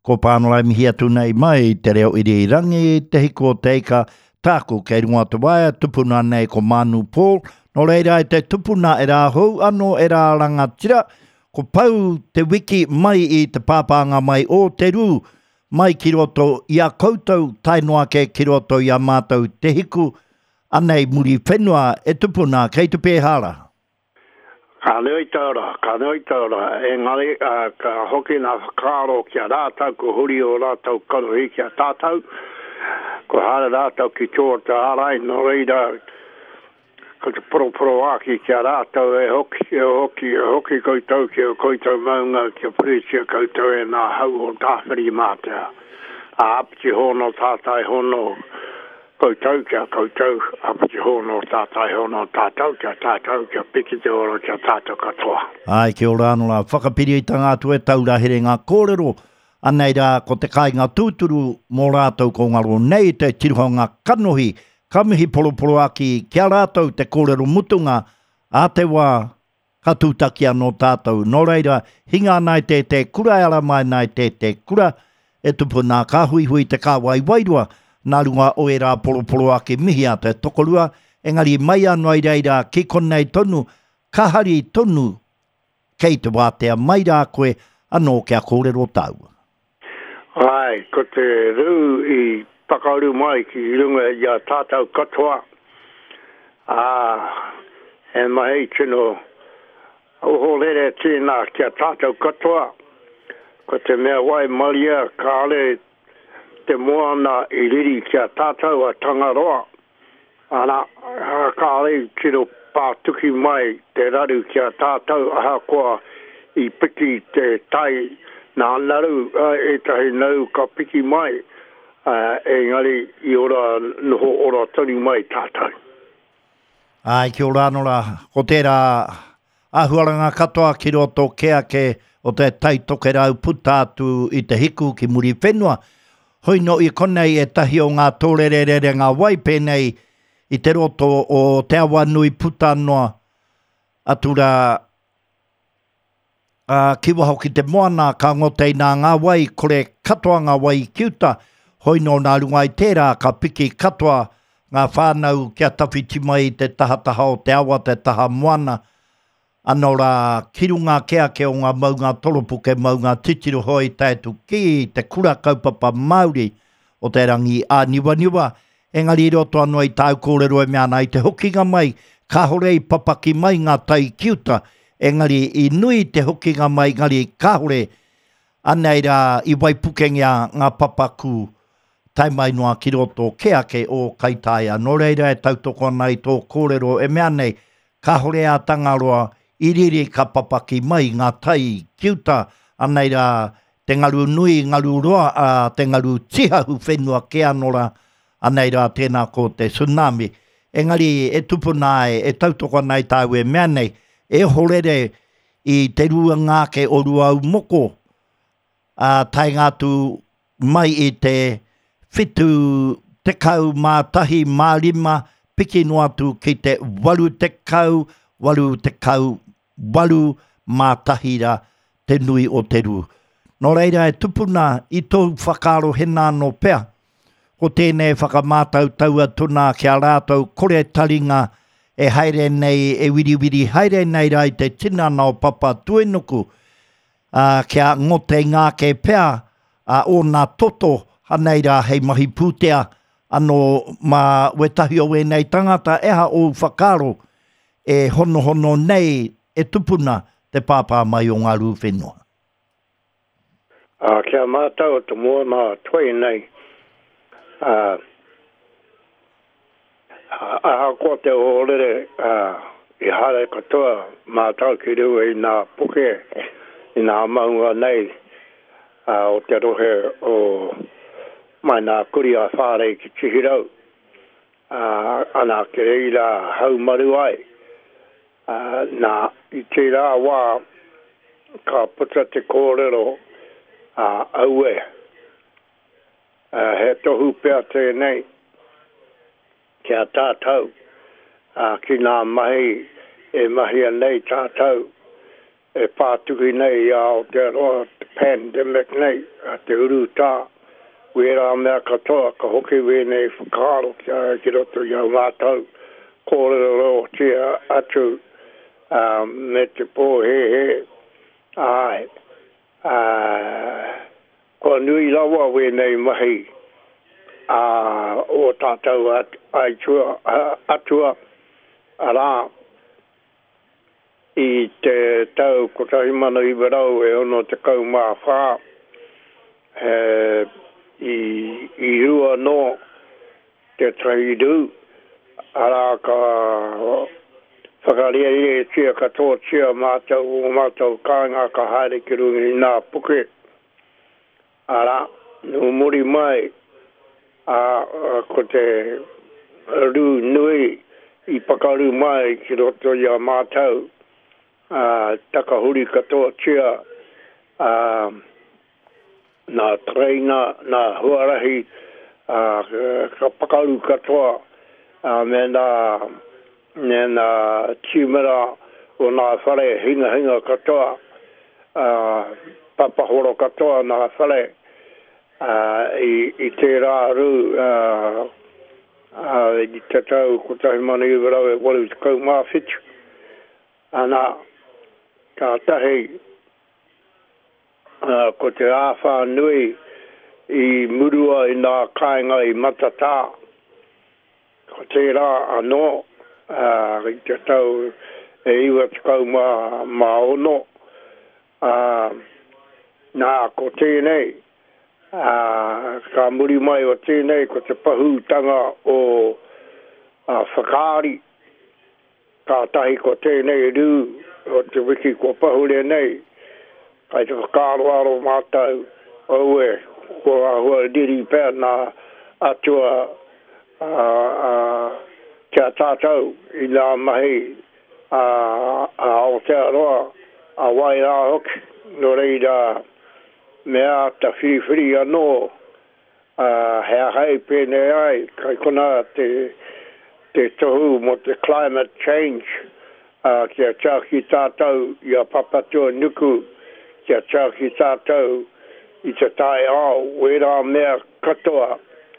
ko pānolai mihi atu nei mai te reo iri rangi, te hiko teika tāku kei runga te waia, tupuna nei ko Manu Paul, no reira te tupuna e rā hou, anō e rā rangatira, ko pau te wiki mai I te pāpanga mai o te rū, mai ki roto I a koutou tainoa ke ki roto I a mātou te hiku, anei muri whenua e tupuna kei te pēhara. Ka nui taura, engari ka hoki na whakaro kia rātau, ko huri o rātau karohi kia tātau, ko hara rātau ki tōra te harai, no reira, ko te poro aki kia rātau e hoki koutou kia koutou maunga kia pūtia koutou e nā hau o tāwhiri mātea. A apiti hono tātai hono, koutou kia koutou, apiti hono tātai hono tātou kia piki te oro kia tātou katoa. Ai, kia ora anō whakapiri I tanga atu e taurahere ngā kōrero, anei rā ko te kai ngā tūturu mō rātou ko ngaro nei te tiruhanga kanohi, kamihi poroporo aki kia rātou te kōrero mutunga, a te wā katūtaki anō tātou. Nō reira, hinga nai te kura, ala mai nai te kura, e tupu nā kāhui te kāwai wairua, nā runga o e rā poroporo ake mihi a te tokorua, engari mai anō I reira ki konei tonu, kahari tonu kei te wātea mai rā koe anō kia kōrero tau. Ai, ko te rū I pakauru mai ki runga I a tātou katoa. E mai tino, oho lere tīnā kia tātou katoa, ko te mea wai maria kāle te moana I riri kia tātou a Tangaroa. Ana, kāle tino pātuki mai te raru kia tātou aha koa I piki te tai nā naru e tahi nau ka piki mai engari I ora noho ora toni mai tātou. Ai, kia ora anō ko tērā ahuaranga katoa ki roto kea ke o te taitoke rau puta atu I te hiku ki muri whenua. Hoi no I konei e tahi o ngā tōrerere ngā waipenei I te roto o te awa nui puta noa atura kiwa hoki te moana ka ngotei nā ngā wai kore katoa ngā wai kiuta. Hoi no nā runga I tērā ka piki katoa ngā whānau kia tawhiti mai te tahataha o te awa te taha moana. Anō rā kirunga kea ke o ngā maunga toropuke maunga titiru hoi taitu ki te kura kaupapa Māori o te rangi a niwa. Engari roto anō I tāu kōrero e mea nei te hokinga mai, ka hore I papaki mai ngā tai kiuta, engari I nui te hokinga mai, engari ka hore anei rā I waipukengia ngā papaku tai mai noa ki roto kea ke o kaitaia. Nō reira e tautoko nei tō kōrero e mea nei, ka hore a Tangaroa, I riri ka papaki mai ngā tai kiuta, anei rā te ngaru nui, ngaru roa, te ngaru tihahu whenua ke anora, anei rā tēnā ko te tsunami. Engari e tupuna e tautoko nei tāu e mea nei, e horere I te rua ngāke o ruau moko, tai ngātu mai I te whitu te kau mā tahi mā lima, piki no atu ki te waru te kau waru mā tahira te nui o te ru. Nō reira e tupuna I tō whakaro hena no pea, ko tēnei whakamātau taua tuna kia rātou kore taringa e haere nei, e wiriwiri haere nei rai te tinana o papa tuenuku, kia ngote ngā ke pea o nā toto, hanei rā hei mahi pūtea, anō mā wetahi o e nei tangata eha o whakaro, e hono nei e tupuna te pāpā mai o ngā rūwhenua. Kia mātau te mua mā toi nei, aha ko te orere I hare katoa mātau ki rua I nā puke I nā maunga nei o te rohe o mai nā kuri a whāre ki tihirau ana ke reira hau maru ai nā I te rā wā ka puta te kōrero aue he tohu pēr tēnei kia tātou ki nā mahi e mahi anei tātou e pātuki nei o te roa te pandemic nei, te uru tā, wera mea katoa, ka hoki wēnei whakaro ki roto i au mātau, kōrero tia atu, me te pō he, ai, ko nui lawa wēnei mahi, o tātou atua, ara, I te tau ko tahi mana I warau e ono te kau mā whā, I rua no te traidu, ara ka whakaria e tia katoa tia mātou o mātou kāinga ka haere ki rungi nā puke. Ara, no muri mai, ko te ru nui I pakaru mai ki roto I a mātou, takahuri katoa tia, nā treina, nā huarahi, ka pakaru katoa, me nā tumera o nā whare hinga katoa, papahoro katoa nā whare, I te rāru, I te tau ko tahi mana I warau e walu te kau mā whitu. Ana, ka tahi, ko te āwha nui I murua I nā kāinga I matatā. Ko te rā anō, I te tau e iwa te kau mā ono. Nā ko tēnei, ka muri mai o tēnei ko te pahūtanga o whakaari. Ka tahi ko tēnei rū o te wiki ko pahure nei. Kai te whakaaro aro mātou oue ko ahua diri pēr nā atua kia tātou I nā mahi a Aotearoa a Wairā hoki. No reira mea ta whiwhiri anō hea hei pēnei ai kai kona te tohu mo te climate change kia tāki tātou I a papatua nuku kia tāki tātou I te tae ao wera mea katoa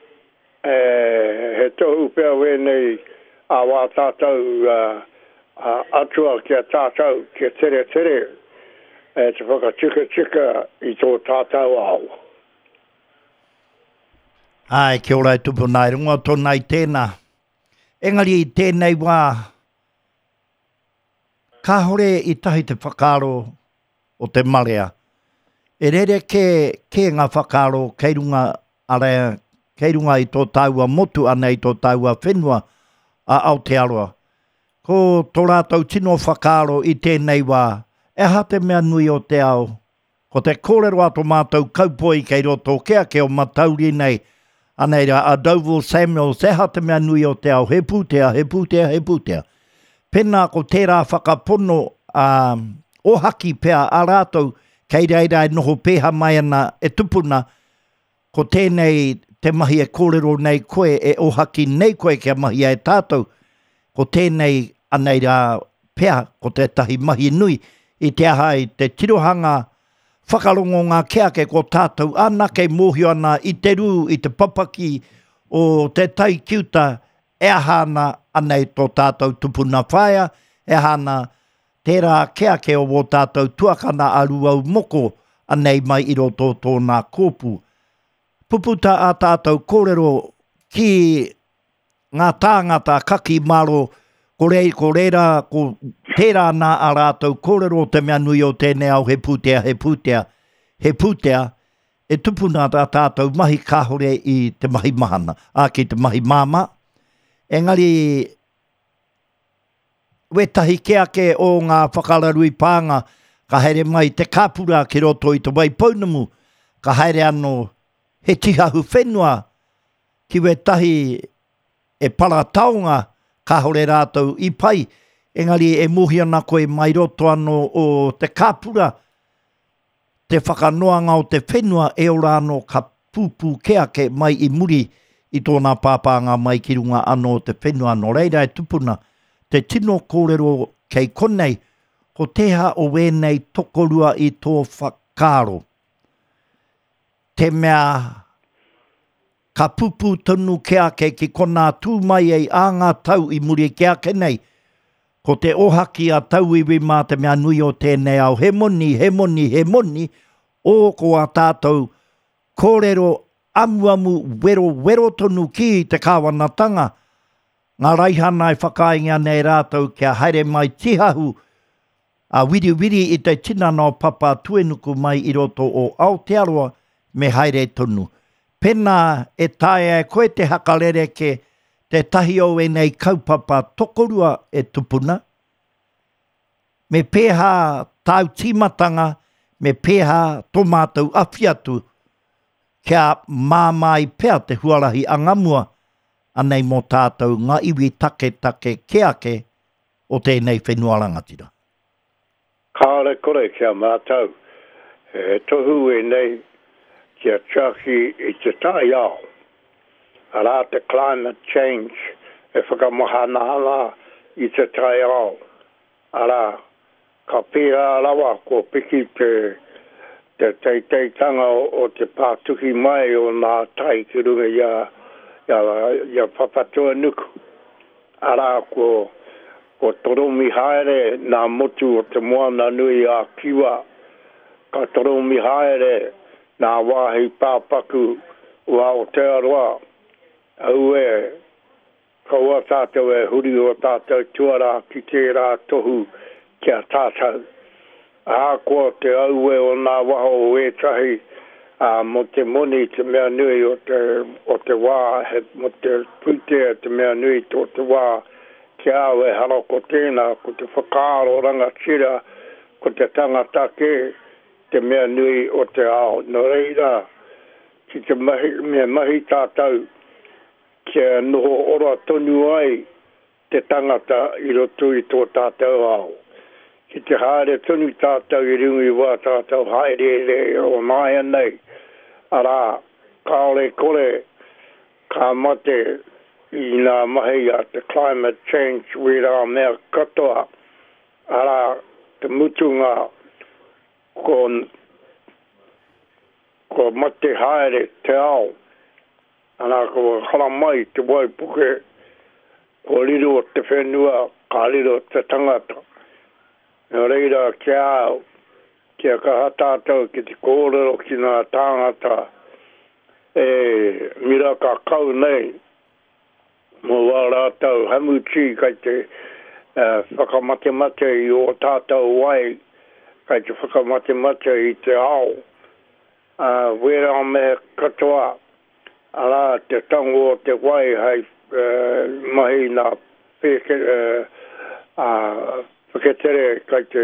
he tohu pēr wēnei a wā tātou atua kia tātou kia tere te whakatika I tō tātou ao. Ai, kia ora tupu nai runga tōna I tēnā. Engari I tēnei wā, ka hore I tahi te whakaro o te marea. E rere ke ngā whakaro kei runga I tō taua motu ana I tō taua whenua a Aotearoa. Ko tō rātou tino whakaro I tēnei wā, e hate mea nui o te ao. Ko te kōrero ato mātou kaupoi kei roto kea ke o matauri nei. Aneira, a Doville Samuels, e hate mea nui o te ao. He pūtea. Pena ko tērā whakapono o haki pea a rātou kei reira e noho pēha mai ana e tupuna. Ko tēnei te mahi e kōrero nei koe e o haki nei koe kia mahi e tātou. Ko tēnei aneira pea ko te tahi mahi nui. I te ahai te tirohanga whakarongo ngā keake ko tātou anake mōhio ana I te rū, I te papaki o te tai kiuta e ahana anei tō tātou tupuna whaia, e ahana tērā keake o wō tātou tuakana aruau moko anei mai I roto tōna kōpu. Puputa a tātou kōrero ki ngā tāngata kaki maro ko reira, ko tērā nā a rātou kōrero te mea nui o tēnei au he pūtea, e tupuna tā tātou mahi kāhore I te mahi mahana, ki te mahi māma. Engari, wetahi keake o ngā whakararui pānga, ka haere mai te kāpura ki roto I te waipaunamu, ka haere anō he tihahu whenua, ki wetahi e parataunga, ka hore rātou I pai, engari e muhi ana koe mai roto anō o te kāpura, te whakanoanga o te whenua e ora anō ka pūpū keake mai I muri I tōna pāpānga mai ki runga anō te whenua no reira e tupuna, te tino kōrero kei konei, ko teha o wēnei tokorua I tō whakaro. te mea ka pupu tonu ke ake ki kona tū mai ei a ngā tau i muri ke ake nei. Ko te ohaki a tau iwi mā te mea nui o tēnei au. He moni, he moni, he moni, o ko a tātou kōrero amu wero tonu ki te kāwanatanga. Ngā raihana e whakainga nei rātou kia haere mai tihahu a wiri i te tinana o papa tuenuku mai i roto o Aotearoa me haere tonu. Pena e tae koe te hakalere ke te tahi o e nei kaupapa tokorua e tupuna. Me pēha tau timatanga, me pēha tomātou awhiatu kia māmai pēr te huarahi angamua anei mō tātou ngā iwi take ke ake o tēnei whenua rangatira. Kāre kore kia mātou, tohu e nei kia chaki i te tai ao. Ara te climate change e whakamahana i te tai ao. Ara ka pēra rawa ko piki te teitanga o te pātuki mai o nā tai ki runga ia papatua nuku. Ara ko toromi haere nā motu o te moana nui a kiwa. Ka toromi haere nā wāhi pāpaku o Aotearoa. Au e, kaua tātou e huri o tātou tuara ki tērā tohu kia tātou. Ko te au e o nā waho o e tahi mo te moni te mea nui o te wā, mo te putea te mea nui o te wā, kia au e harako tēnā, ko te whakaaro rangatira, ko te tangata ke, te mea nui o te ao. No reira, ki te mahi tātou, kia noho ora tonu ai te tangata i roto i tō tātou ao. Ki te haere tonu tātou i rungi wā tātou haere o mai nei. Ara, kaore kore, ka mate i ngā mahi a te climate change wera mea katoa. Ara, te mutunga ko mate haere te ao. Ana ko hala mai te waipuke, ko riro te whenua, ka riro te tangata. Nā reira kia au, kia kaha tātou ki te kōrero ki ngā tāngata, mira ka kau nei, mō wā rātou hamuchi kai te whakamate i o tātou wai, kai te whakamate i te ao. Wera me katoa, ara te tango o te wai hei mahi nā peke whaketere kai te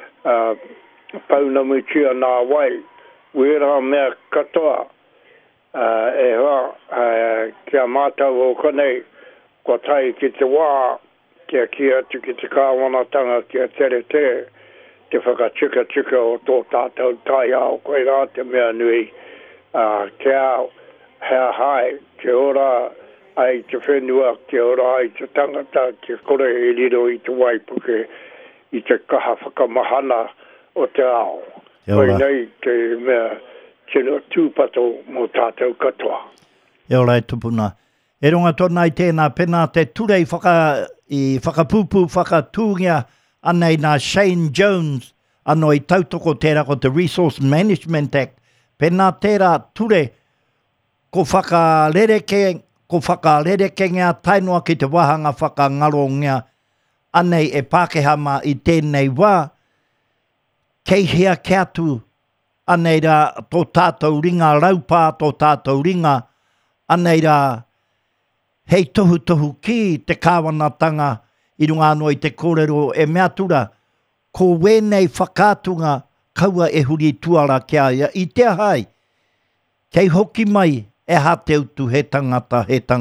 paunamutia nā wai. Wera mea katoa e hoa kia mātau o konei ko tai ki te wā kia atu ki te kāwanatanga kia tere te whakatika o tō tātou tai ao koe rā te mea nui kia au. Hea hai, ke ora ai te whenua, ke ora ai te tangata, ke kore e riro i te waipuke, i te kaha whakamahana o te ao. Koe nei te mea tino tūpato mō tātou katoa. E ora e tupuna. E runga tōna i tēnā pena te ture i whakapupu, whakatūngia anei nā Shane Jones, anō i tautoko tērā ko te Resource Management Act. Pena tērā ture ko whakarereke ngā tainua ki te wahanga whakangaro ngā anei e Pākehā mā i tēnei wā, kei hea kia tu anei rā tō tātou ringa raupā, tō tātou ringa anei rā hei tohu ki te kāwanatanga i runga anō i te kōrero e mea tura, ko wēnei whakātunga kaua e huri tuara kia ia i te hai, kei hoki mai e ha te utu he tangata.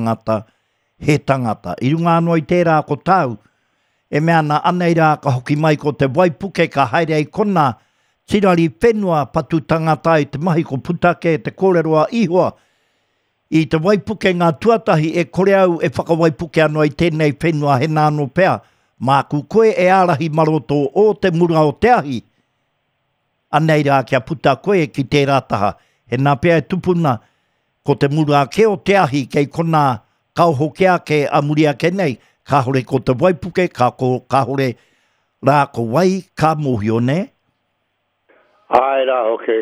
I runga anō i tērā ko tau, e mea na anei rā ka hoki mai ko te waipuke ka haere ai kona, tirari whenua patu tangata i te mahi ko putake te kōreroa ihoa. I te waipuke ngā tuatahi e kore au e whakawaipuke anō i tēnei whenua he nāno pēr. Māku koe e ārahi maroto o te mura o te ahi. Anei rā kia puta koe ki tērā taha. He nā pēr tupuna ko te mura ke o te ahi kei kona kauhokea ke amuria ke nei, ka hore ko te waipuke, ka hore rā ko wai ka mohio ne? Ai rā,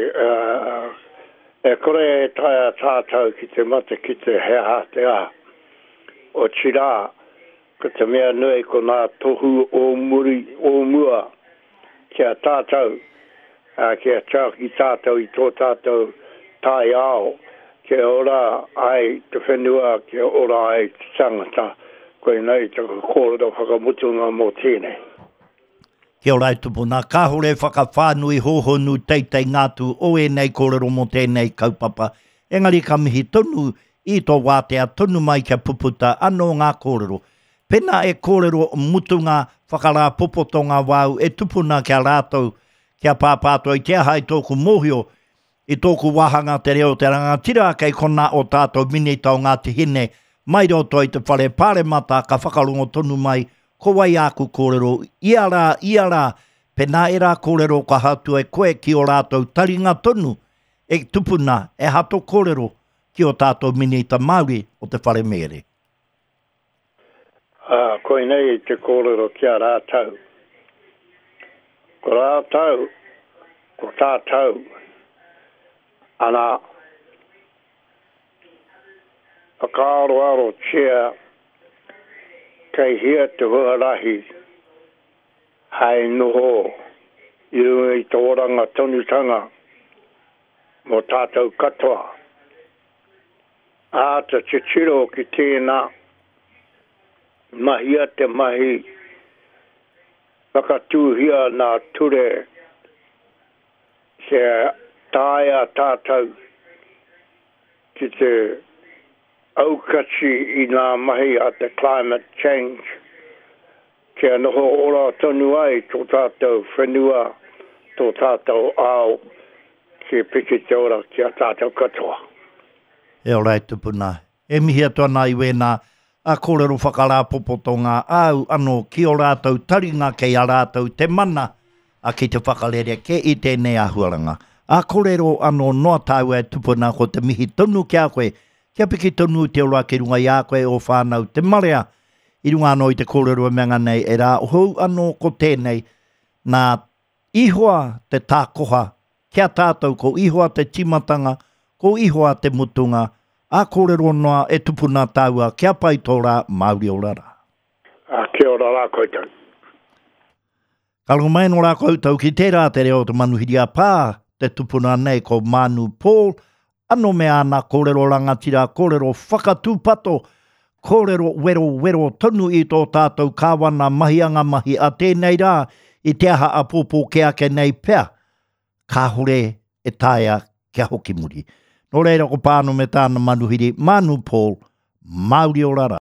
e kore e taia tātou ki te mata ki te hea te a. O tira, ko te mea nui ko nā tohu o mua kia tātou, kia tau ki tātou i tō tātou tai ao, kia ora ai te whenua, kia ora ai te tangata, koe nei te kōrero whakamutunga mō tēnei. Kia ora i tupuna, ka hore whakawhānui hohonu teitei ngātu o e nei kōrero mō tēnei kaupapa. Engari ka mihi tonu i tō wātea tonu mai kia puputa anō ngā kōrero. Pena e kōrero mutunga whakarā popotonga wau e tupuna kia rātou, kia pāpātua i te aha i tōku mohio, i tōku wahanga te reo te rangatira kei kona o tātou minitau ngā te hine, mai roto i te whare pāremata ka whakarongo tonu mai, ko wai aku kōrero, ia rā, pena e rā kōrero ka hatu e koe ki o rātou taringa tonu, e tupuna, e hato kōrero ki o tātou minita Māori o te whare mere. Koe nei te kōrero kia rātou. Ko rātou, ko tātou, ana whakaaro chia kei hia te huarahi hei noho i runga i tō oranga tonutanga mō tātou katoa. Āta te tiro ki tēnā mahia te mahi whakatūhia nā ture se tāia tātou ki te aukati i ngā mahi a te climate change. Kia noho ora tonu ai tō tātou whenua, tō tātou ao, ki piki te ora kia tātou katoa. E ora i tupuna. E mihi atua nā i wēnā, a kōrero whakarā popotonga au anō ki o rātou taringa kei a rātou te mana a ki te whakarere ke i tēnei ahuaranga. A kōrero anō noa tāu e tupuna ko te mihi tonu kia koe, kia piki tonu te ora ki runga i a koe o whānau te marea. I runga anō i te kōrero menga nei e rā hou anō ko tēnei nā ihoa te tākoha, kia tātou ko ihoa te timatanga, ko ihoa te mutunga, a kōrero noa e tupuna tāua kia pai tō rā Māori o rara. Kia ora rā koutou. Karongo mai no rā koutou ki tērā te reo te manuhiri a pā, te tupuna nei ko Manu Paul, ano me ana kōrero rangatira, kōrero whakatūpato, kōrero wero tonu i tō tātou kāwana mahianga mahi a tēnei rā, i te aha a pōpō kia ke nei pēr, ka hore e tāia kia hoki muri. Nō reira ko pāno me tāna manuhiri, Manu Paul, Māori o rara.